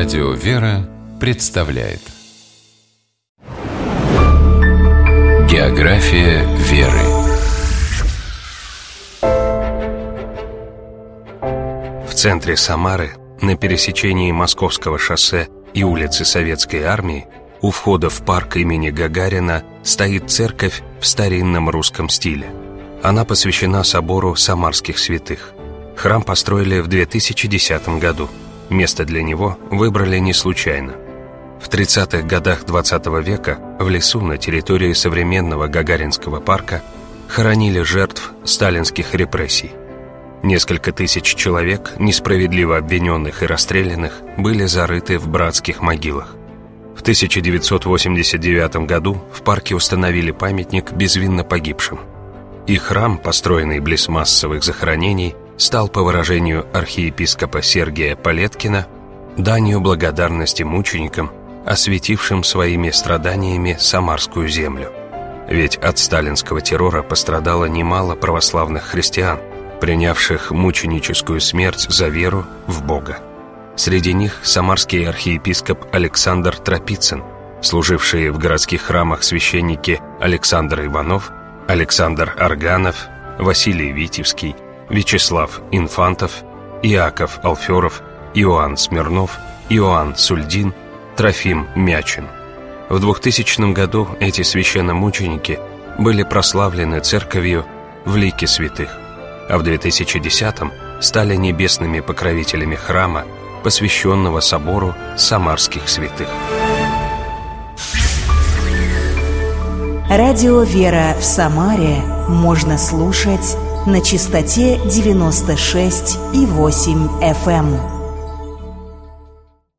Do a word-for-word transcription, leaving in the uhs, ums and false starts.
Радио «Вера» представляет География веры. В центре Самары, на пересечении Московского шоссе и улицы Советской Армии, у входа в парк имени Гагарина стоит церковь в старинном русском стиле. Она посвящена собору Самарских святых. Храм построили в две тысячи десятом году. Место для него выбрали не случайно. В тридцатых годах двадцатого века в лесу на территории современного Гагаринского парка хоронили жертв сталинских репрессий. Несколько тысяч человек, несправедливо обвиненных и расстрелянных, были зарыты в братских могилах. В тысяча девятьсот восемьдесят девятом году в парке установили памятник безвинно погибшим. И храм, построенный близ массовых захоронений, стал, по выражению архиепископа Сергия Полеткина, данью благодарности мученикам, осветившим своими страданиями Самарскую землю. Ведь от сталинского террора пострадало немало православных христиан, принявших мученическую смерть за веру в Бога. Среди них самарский архиепископ Александр Тропицын, служившие в городских храмах священники Александр Иванов, Александр Арганов, Василий Витебский, Вячеслав Инфантов, Иаков Алферов, Иоанн Смирнов, Иоанн Сульдин, Трофим Мячин. В двухтысячном году эти священномученики были прославлены церковью в лике святых, а в две тысячи десятом стали небесными покровителями храма, посвященного собору Самарских святых. Радио «Вера» в Самаре можно слушать на частоте девяносто шесть и восемь эф эм.